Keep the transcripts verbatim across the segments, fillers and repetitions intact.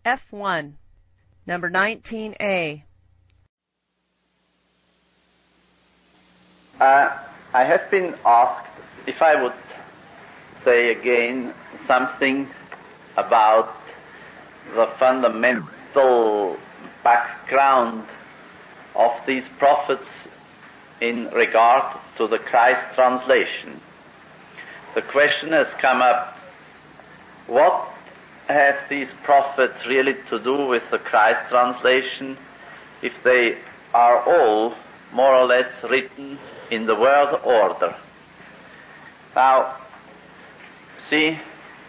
F one, number nineteen A. Uh, I have been asked if I would say again something about the fundamental background of these prophets in regard to the Christ translation. The question has come up, what have these prophets really to do with the Christ translation if they are all more or less written in the word order? Now, see,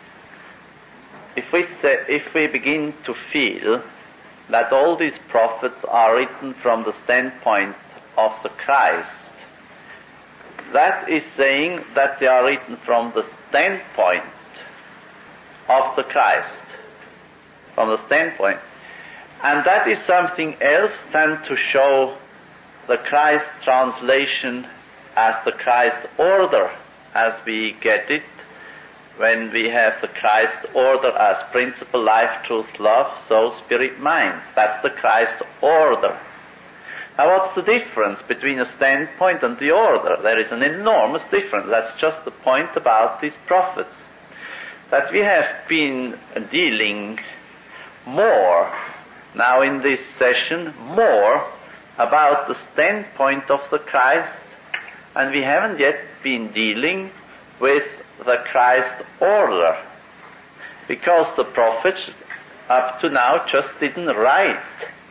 if we say, if we begin to feel that all these prophets are written from the standpoint of the Christ, that is saying that they are written from the standpoint of the Christ, from the standpoint. And that is something else than to show the Christ translation as the Christ order, as we get it when we have the Christ order as principle, life, truth, love, soul, spirit, mind. That's the Christ order. Now what's the difference between a standpoint and the order? There is an enormous difference. That's just the point about these prophets. That we have been dealing more, now in this session, more about the standpoint of the Christ, and we haven't yet been dealing with the Christ order, because the prophets up to now just didn't write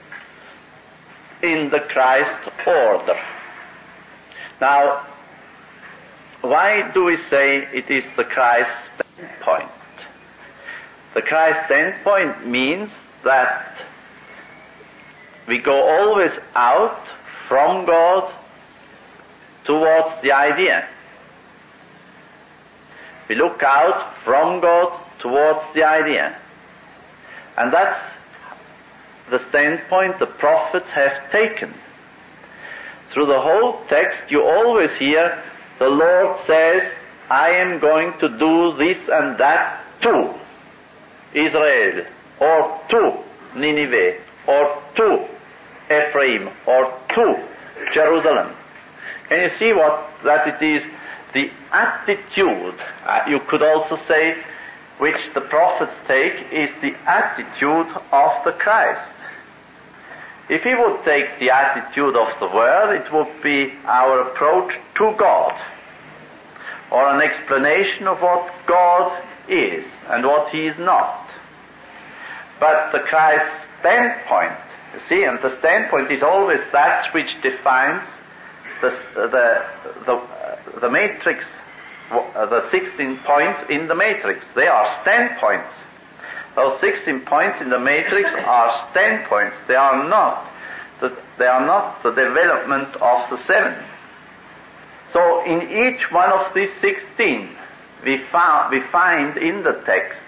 in the Christ order. Now, why do we say it is the Christ standpoint? The Christ standpoint means that we go always out from God towards the idea. We look out from God towards the idea. And that's the standpoint the prophets have taken. Through the whole text you always hear the Lord says, I am going to do this and that to Israel, or to Nineveh, or to Ephraim, or to Jerusalem. Can you see what that it is? The attitude, uh, you could also say, which the prophets take, is the attitude of the Christ. If he would take the attitude of the Word, it would be our approach to God, or an explanation of what God is and what he is not. But the Christ standpoint, you see, and the standpoint is always that which defines the the the, the matrix, the sixteen points in the matrix. They are standpoints. Those sixteen points in the matrix are standpoints. They are not the, they are not the development of the seven. So in each one of these sixteen, we found, we find in the text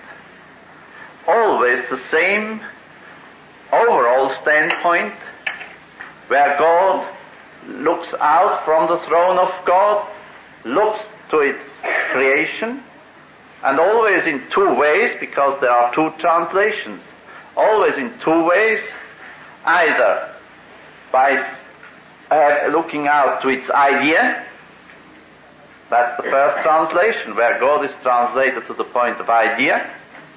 always the same overall standpoint, where God looks out from the throne of God, looks to its creation, and always in two ways, because there are two translations, always in two ways, either by uh, looking out to its idea. That's the first translation, where God is translated to the point of idea.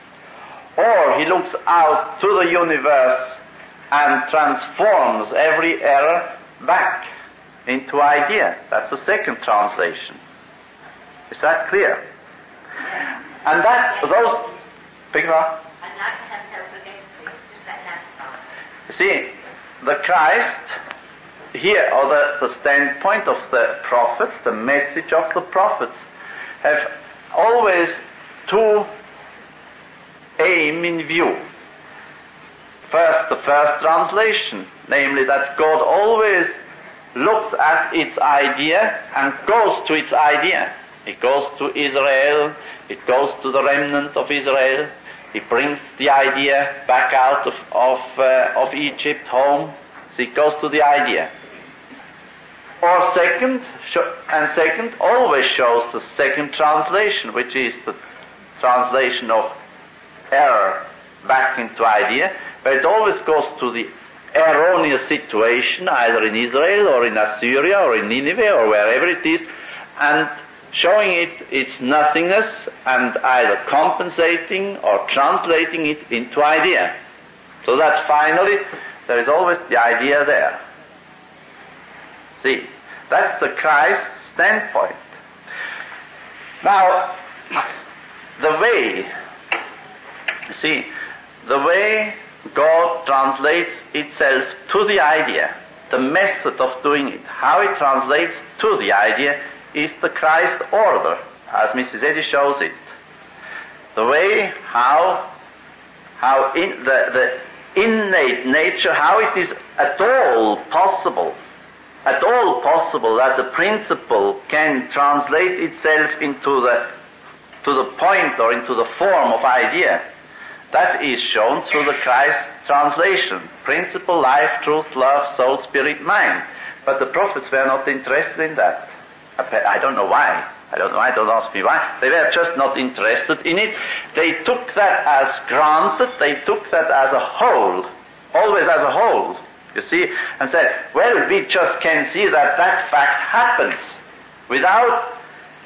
Or he looks out to the universe and transforms every error back into idea. That's the second translation. Is that clear? And that, those... Pick it up. You see, the Christ here, or the, the standpoint of the prophets, the message of the prophets, have always two aim in view. First, the first translation, namely that God always looks at its idea and goes to its idea. It goes to Israel, it goes to the remnant of Israel, it brings the idea back out of, of, uh, of Egypt home, so it goes to the idea. Or second, and second always shows the second translation, which is the translation of error back into idea, but it always goes to the erroneous situation, either in Israel or in Assyria or in Nineveh or wherever it is, and showing it its nothingness and either compensating or translating it into idea. So that finally there is always the idea there. See, that's the Christ standpoint. Now, the way, you see, the way God translates itself to the idea, the method of doing it, how it translates to the idea, is the Christ order, as Missus Eddy shows it. The way how, how in the, the innate nature, how it is at all possible, at all possible that the principle can translate itself into the, to the point or into the form of idea. That is shown through the Christ translation. Principle, life, truth, love, soul, spirit, mind. But the prophets were not interested in that. I don't know why. I don't know why. Don't ask me why. They were just not interested in it. They took that as granted. They took that as a whole. Always as a whole. You see? And said, well, we just can see that that fact happens without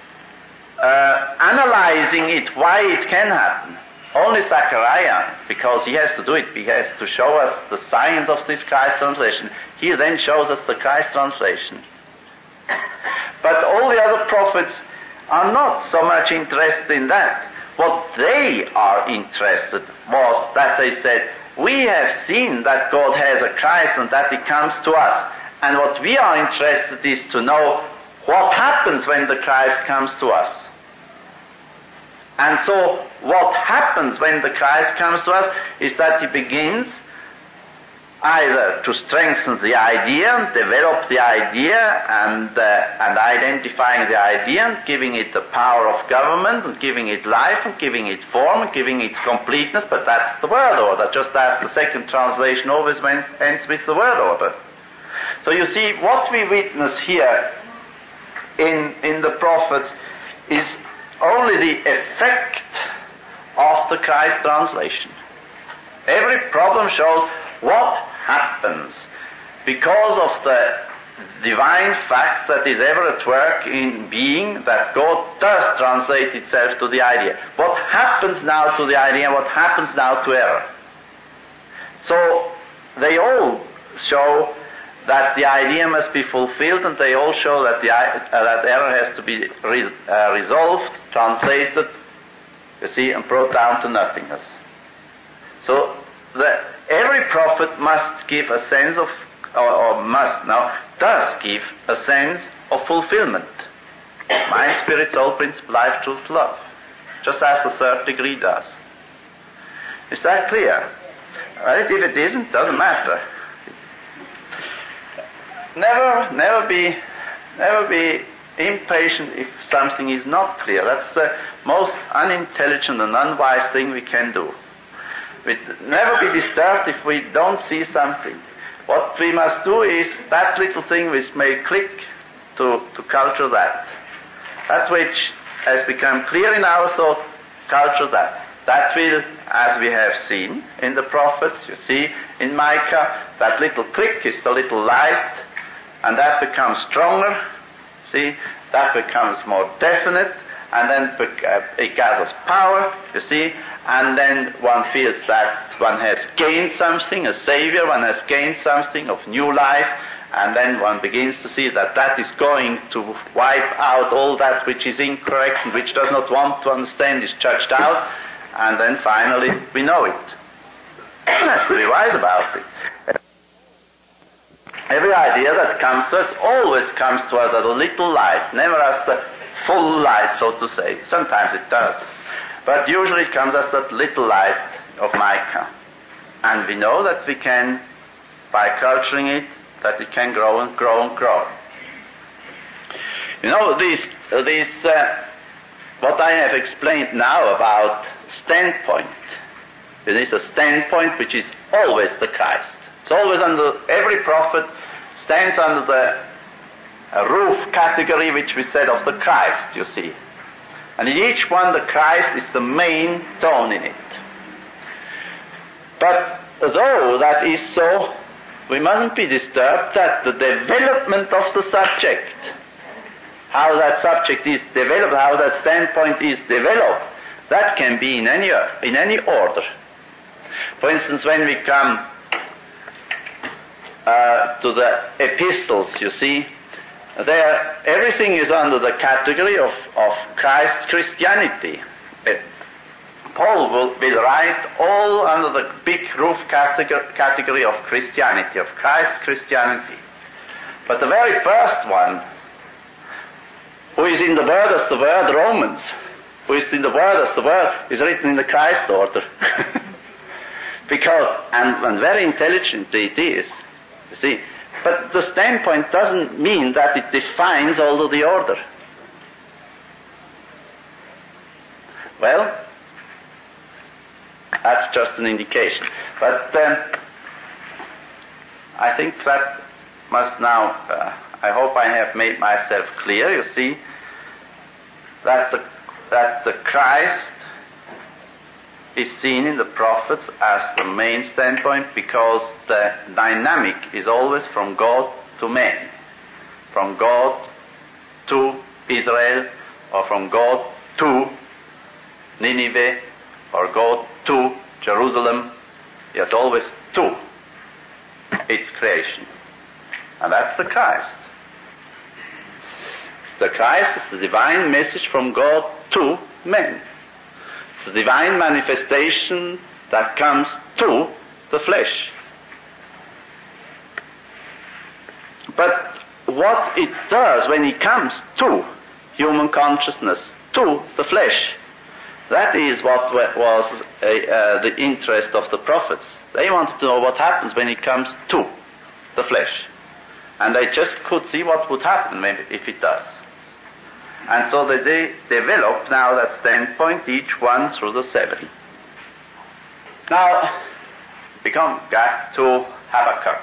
uh, analyzing it, why it can happen. Only Zechariah, because he has to do it, he has to show us the science of this Christ translation. He then shows us the Christ translation. But all the other prophets are not so much interested in that. What they are interested was that they said, we have seen that God has a Christ and that He comes to us. And what we are interested is to know what happens when the Christ comes to us. And so what happens when the Christ comes to us is that He begins either to strengthen the idea and develop the idea and, uh, and identifying the idea and giving it the power of government and giving it life and giving it form and giving it completeness, but that's the word order, just as the second translation always went, ends with the word order. So you see, what we witness here in, in the prophets is only the effect of the Christ translation. Every problem shows what happens because of the divine fact that is ever at work in being, that God does translate itself to the idea. What happens now to the idea, what happens now to error? So they all show that the idea must be fulfilled, and they all show that the uh, that error has to be re- uh, resolved, translated, you see, and brought down to nothingness. So the, every prophet must give a sense of, or, or must now, does give a sense of fulfillment. Mind, spirit, soul, principle, life, truth, love. Just as the third degree does. Is that clear? Well, if it isn't, doesn't matter. Never, never be, never be impatient if something is not clear. That's the most unintelligent and unwise thing we can do. We'd never be disturbed if we don't see something. What we must do is that little thing which may click to, to culture that. That which has become clear in our thought, culture that. That will, as we have seen in the prophets, you see, in Micah, that little click is the little light, and that becomes stronger, see, that becomes more definite, and then it gathers power, you see, and then one feels that one has gained something, a savior, one has gained something of new life, and then one begins to see that that is going to wipe out all that which is incorrect and which does not want to understand is judged out, and then finally we know it. One has to be wise about it. Every idea that comes to us always comes to us as a little light, never as the full light, so to say. Sometimes it does. But usually it comes as that little light of Micah. And we know that we can, by culturing it, that it can grow and grow and grow. You know, this, this uh, what I have explained now about standpoint, it is a standpoint which is always the Christ. It's always under, every prophet stands under the uh, roof category which we said of the Christ, you see. And in each one the Christ is the main tone in it. But though that is so, we mustn't be disturbed that the development of the subject, how that subject is developed, how that standpoint is developed, that can be in any, in any order. For instance, when we come uh, to the epistles, you see, there everything is under the category of, of Christ's Christianity. It, Paul will, will write all under the big roof category, category of Christianity, of Christ's Christianity. But the very first one, who is in the word as the word Romans, who is in the word as the word, is written in the Christ order. Because, and, and very intelligently it is, you see. But the standpoint doesn't mean that it defines all of the order. Well, that's just an indication. But um, I think that must now, uh, I hope I have made myself clear, you see, that the, that the Christ is seen in the prophets as the main standpoint, because the dynamic is always from God to man, from God to Israel, or from God to Nineveh, or God to Jerusalem. It's always to its creation. And that's the Christ. The Christ is the divine message from God to men. It's the divine manifestation that comes to the flesh. But what it does when it comes to human consciousness, to the flesh, that is what was a, uh, the interest of the prophets. They wanted to know what happens when it comes to the flesh. And they just could see what would happen maybe if it does. And so they, they develop now that standpoint, each one through the seven. Now, we come back to Habakkuk.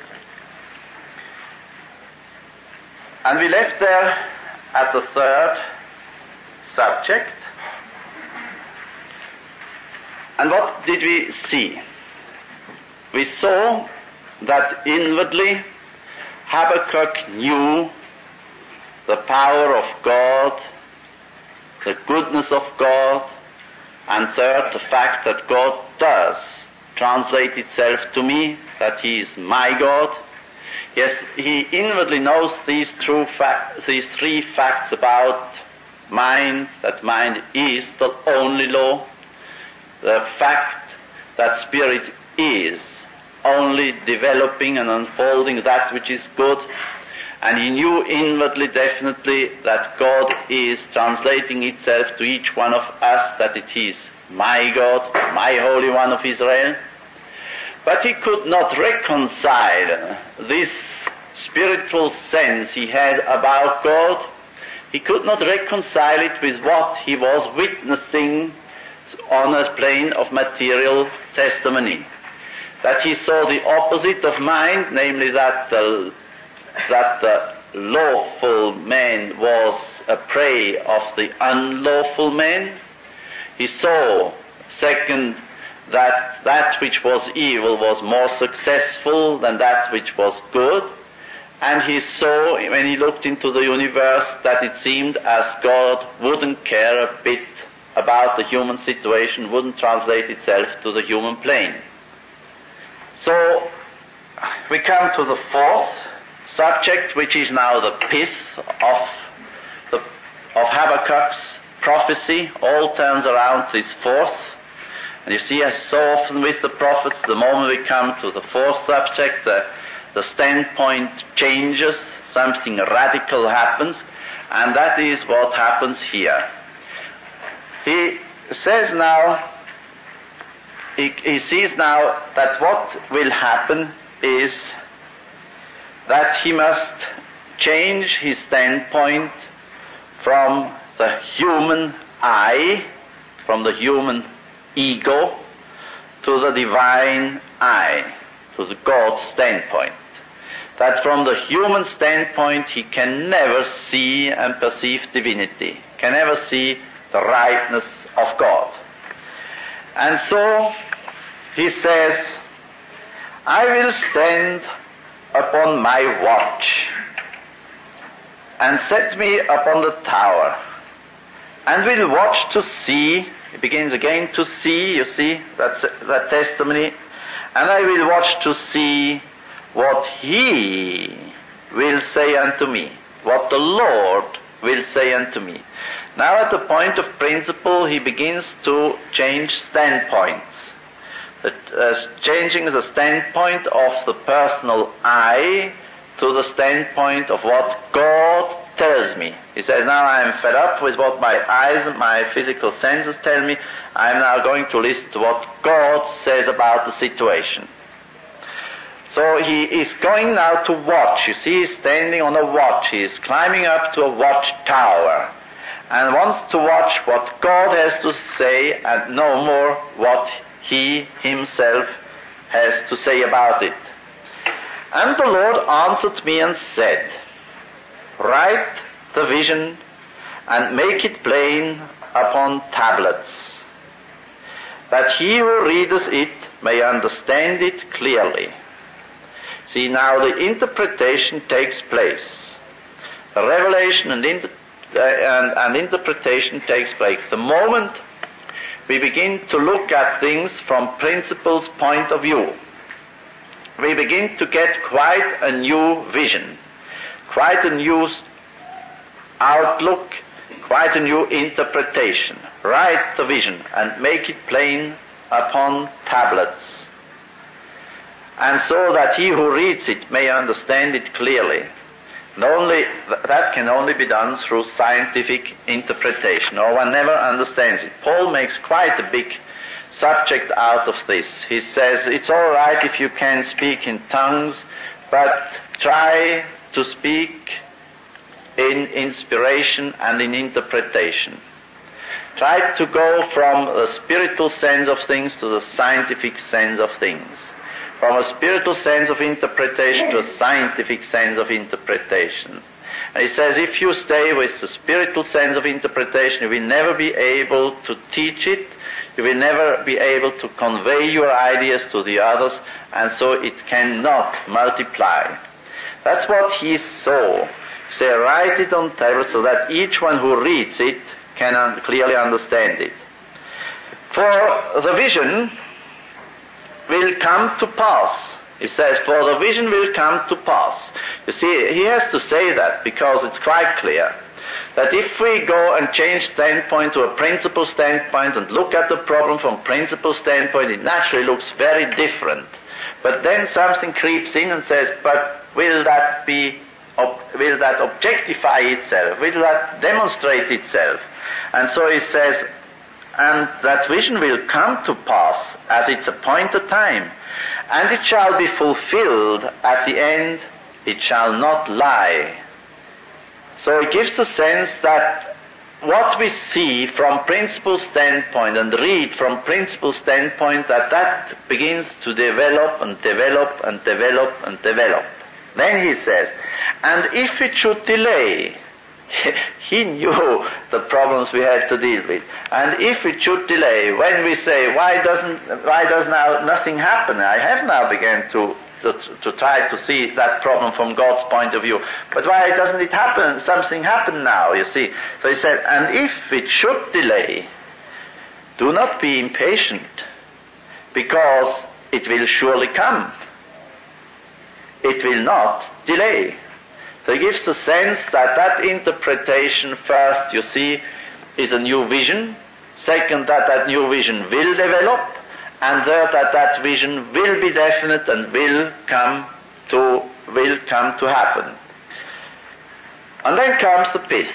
And we left there at the third subject. And what did we see? We saw that inwardly Habakkuk knew the power of God, the goodness of God, and third, the fact that God does translate itself to me, that He is my God. Yes, he inwardly knows these, true fa- these three facts about mind, that mind is the only law, the fact that spirit is only developing and unfolding that which is good, and he knew inwardly definitely that God is translating itself to each one of us, that it is my God, my Holy One of Israel. But he could not reconcile this spiritual sense he had about God. He could not reconcile it with what he was witnessing on a plane of material testimony. That he saw the opposite of mind, namely that the, that the lawful man was a prey of the unlawful man. He saw, second, that that which was evil was more successful than that which was good. And he saw, when he looked into the universe, that it seemed as God wouldn't care a bit about the human situation, wouldn't translate itself to the human plane. So, we come to the fourth subject, which is now the pith of, the, of Habakkuk's prophecy. All turns around this fourth. And you see, as so often with the prophets, the moment we come to the fourth subject, the, the standpoint changes, something radical happens, and that is what happens here. He says now, he, he sees now that what will happen is that he must change his standpoint from the human I, from the human ego, to the divine I, to the God's standpoint. That from the human standpoint he can never see and perceive divinity, can never see the rightness of God. And so he says, I will stand upon my watch and set me upon the tower and will watch to see. He begins again to see, you see, that's that testimony. And I will watch to see what he will say unto me, what the Lord will say unto me. Now at the point of principle, he begins to change standpoints. The, uh, changing the standpoint of the personal I to the standpoint of what God tells me. He says, now I am fed up with what my eyes and my physical senses tell me. I am now going to listen to what God says about the situation. So he is going now to watch. You see, he's standing on a watch. He is climbing up to a watch tower and wants to watch what God has to say and no more what he himself has to say about it. And the Lord answered me and said, write the vision and make it plain upon tablets, that he who readeth it may understand it clearly. See, now the interpretation takes place. The revelation and, inter- uh, and, and interpretation takes place. The moment we begin to look at things from principle's point of view, we begin to get quite a new vision, quite a new outlook, quite a new interpretation. Write the vision and make it plain upon tablets, and so that he who reads it may understand it clearly. And only that can only be done through scientific interpretation, or one never understands it. Paul makes quite a big subject out of this. He says, it's all right if you can speak in tongues, but try to speak in inspiration and in interpretation. Try to go from the spiritual sense of things to the scientific sense of things. From a spiritual sense of interpretation to a scientific sense of interpretation. And he says, if you stay with the spiritual sense of interpretation, you will never be able to teach it, you will never be able to convey your ideas to the others, and so it cannot multiply. That's what he saw. Say, write it on tablets so that each one who reads it can un- clearly understand it. For the vision will come to pass. He says, for the vision will come to pass. You see, he has to say that because it's quite clear that if we go and change standpoint to a principle standpoint and look at the problem from principle standpoint, it naturally looks very different. But then something creeps in and says, but will that be, will that objectify itself? Will that demonstrate itself? And so he says, and that vision will come to pass as its appointed time, and it shall be fulfilled at the end, it shall not lie. So it gives the sense that what we see from principle standpoint and read from principle standpoint, that that begins to develop and develop and develop and develop. Then he says, and if it should delay, he knew the problems we had to deal with. And if it should delay, when we say, why doesn't, why does now nothing happen? I have now begun to, to, to try to see that problem from God's point of view. But why doesn't it happen? Something happen now, you see. So he said, and if it should delay, do not be impatient, because it will surely come. It will not delay. So he gives the sense that that interpretation, first, you see, is a new vision. Second, that that new vision will develop. And third, that that vision will be definite and will come to, will come to happen. And then comes the fifth.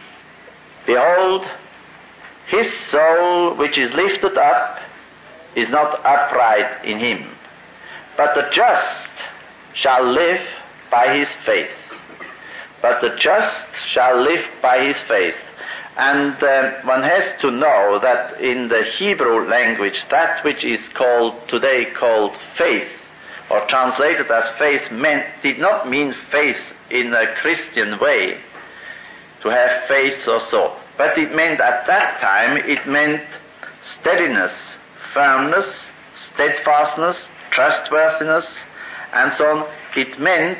Behold, his soul which is lifted up is not upright in him, but the just shall live by his faith. But the just shall live by his faith. And um, one has to know that in the Hebrew language, that which is called today called faith, or translated as faith, meant did not mean faith in a Christian way, to have faith or so. But it meant at that time, it meant steadiness, firmness, steadfastness, trustworthiness, and so on. It meant,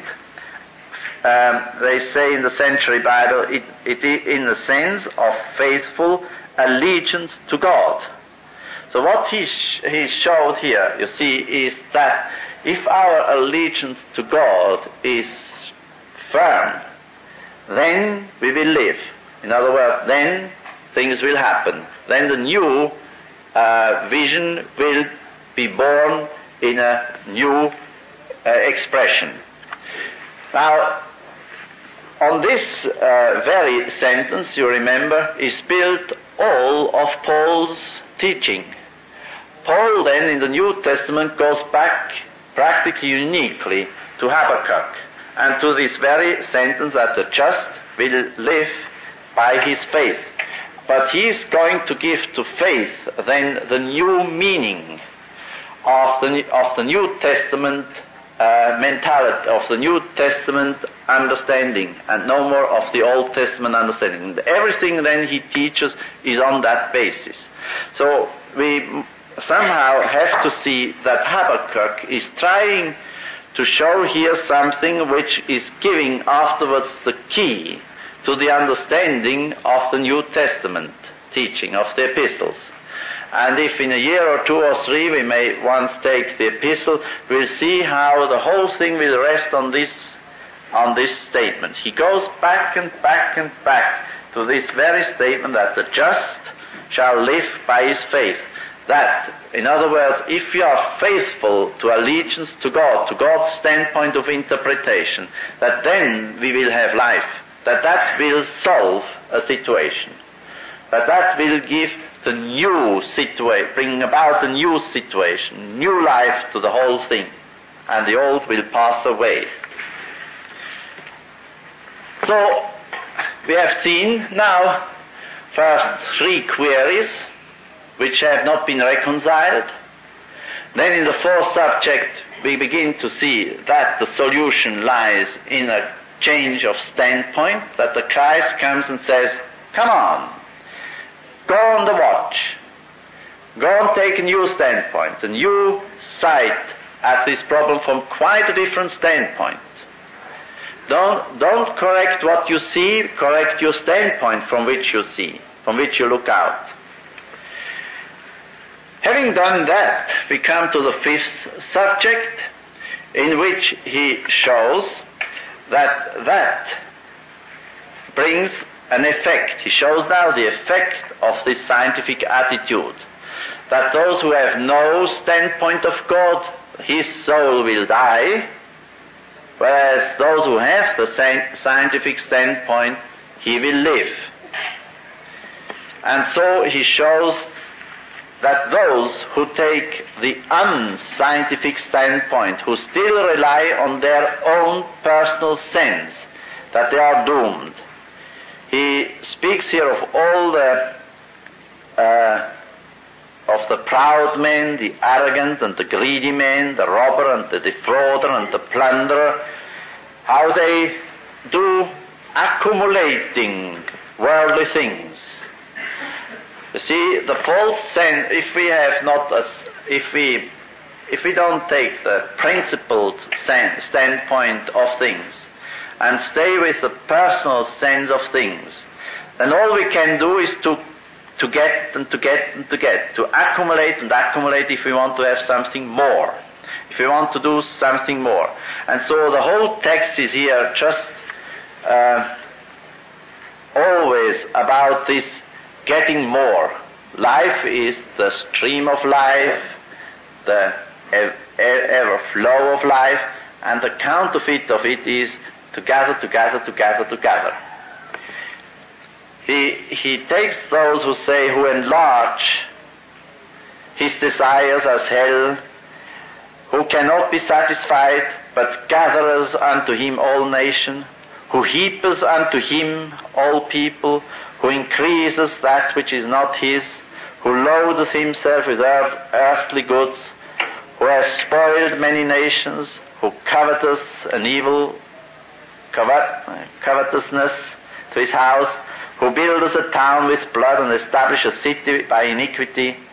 um, they say in the Century Bible, it, it in the sense of faithful allegiance to God. So what he, sh- he showed here, you see, is that if our allegiance to God is firm, then we will live. In other words, then things will happen. Then the new uh, vision will be born in a new uh, expression. Now, on this uh, very sentence, you remember, is built all of Paul's teaching. Paul then in the New Testament goes back practically uniquely to Habakkuk and to this very sentence that the just will live by his faith. But he is going to give to faith then the new meaning of the, of the New Testament uh, mentality, of the New Testament understanding, and no more of the Old Testament understanding. Everything then he teaches is on that basis. So we somehow have to see that Habakkuk is trying to show here something which is giving afterwards the key to the understanding of the New Testament teaching of the epistles. And if in a year or two or three we may once take the epistle, we'll see how the whole thing will rest on this on this statement. He goes back and back and back to this very statement that the just shall live by his faith. That, in other words, if you are faithful to allegiance to God, to God's standpoint of interpretation, that then we will have life, that that will solve a situation, that that will give the new situation, bring about a new situation, new life to the whole thing, and the old will pass away. So, we have seen now first three queries which have not been reconciled. Then in the fourth subject we begin to see that the solution lies in a change of standpoint, that the Christ comes and says, come on, go on the watch, go and take a new standpoint, a new sight at this problem from quite a different standpoint. Don't, don't correct what you see, correct your standpoint from which you see, from which you look out. Having done that, we come to the fifth subject, in which he shows that that brings an effect. He shows now the effect of this scientific attitude, that those who have no standpoint of God, his soul will die, whereas those who have the scientific standpoint, he will live. And so he shows that those who take the unscientific standpoint, who still rely on their own personal sense, that they are doomed. He speaks here of all the uh, of the proud men, the arrogant and the greedy men, the robber and the defrauder and the plunderer, how they do accumulating worldly things. You see, the false sense, if we have not, a, if we, if we don't take the principled standpoint of things and stay with the personal sense of things, then all we can do is to, to get and to get and to get, to accumulate and accumulate if we want to have something more, if we want to do something more. And so the whole text is here just uh, always about this getting more. Life is the stream of life, the ever flow of life, and the counterfeit of it is to gather, to gather, to gather, to gather. He, he takes those who say, who enlarge his desires as hell, who cannot be satisfied, but gatherers unto him all nations, who heapers unto him all people, who increases that which is not his, who loadeth himself with earth, earthly goods, who has spoiled many nations, who coveteth an evil covet, covetousness to his house, who buildeth a town with blood and establisheth a city by iniquity,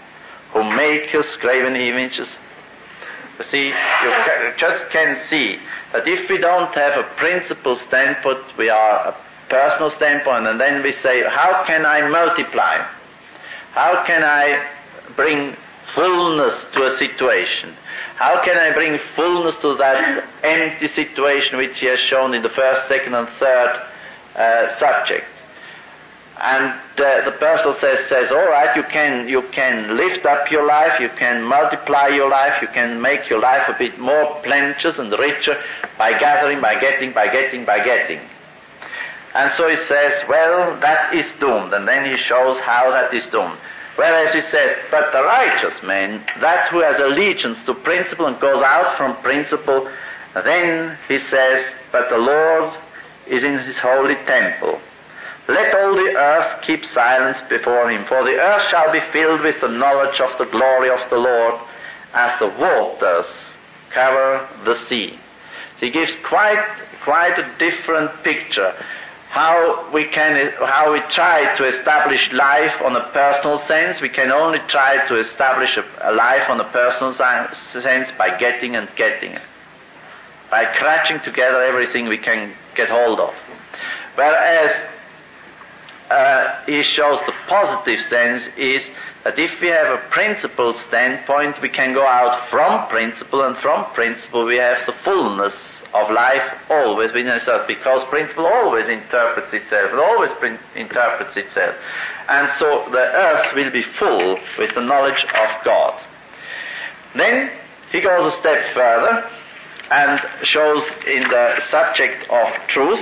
who make us graven images. You see, you ca- just can see that if we don't have a principle standpoint, we are a personal standpoint, and then we say, how can I multiply? How can I bring fullness to a situation? How can I bring fullness to that empty situation which he has shown in the first, second, and third uh, subject? And uh, the person says, says, all right, you can, you can lift up your life, you can multiply your life, you can make your life a bit more plenteous and richer by gathering, by getting, by getting, by getting. And so he says, well, that is doomed. And then he shows how that is doomed. Whereas he says, but the righteous man, that who has allegiance to principle and goes out from principle, then he says, but the Lord is in his holy temple. Let all the earth keep silence before him, for the earth shall be filled with the knowledge of the glory of the Lord, as the waters cover the sea. So he gives quite, quite a different picture. How we can, how we try to establish life on a personal sense. We can only try to establish a, a life on a personal sense by getting and getting it. By crunching together everything we can get hold of. Whereas, uh, he shows the positive sense is that if we have a principled standpoint, we can go out from principle, and from principle we have the fullness of life always within itself, because principle always interprets itself, it always prin- interprets itself. And so the earth will be full with the knowledge of God. Then he goes a step further and shows in the subject of truth.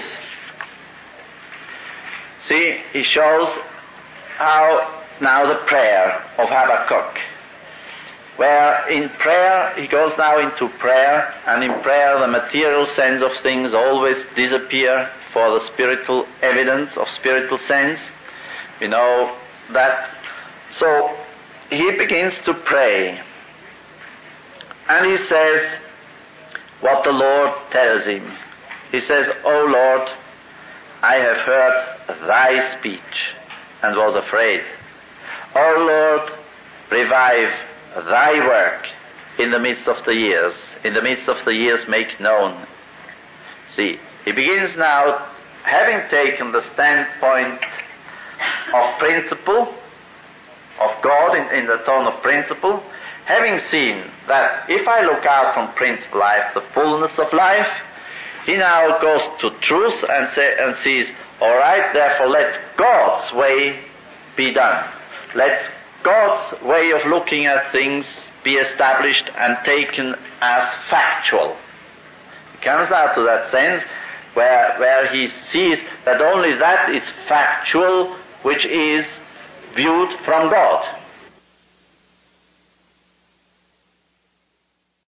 See, he shows how now the prayer of Habakkuk, where in prayer, he goes now into prayer, and in prayer the material sense of things always disappear for the spiritual evidence of spiritual sense. We know that. So he begins to pray, and he says what the Lord tells him. He says, O Lord, I have heard thy speech and was afraid. O Lord, revive thy work in the midst of the years. In the midst of the years make known. See, he begins now, having taken the standpoint of principle, of God in, in the tone of principle, having seen that if I look out from principle, I have the fullness of life, he now goes to truth and, say, and sees, all right, therefore let God's way be done. Let God's way of looking at things be established and taken as factual. He comes now to that sense where, where he sees that only that is factual which is viewed from God.